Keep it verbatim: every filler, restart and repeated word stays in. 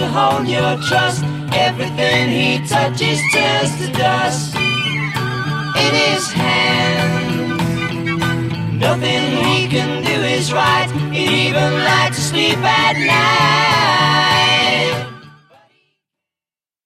hold your trust. Everything he touches turns to dust. In his hand, nothing he can do is right. He'd even like to sleep at night.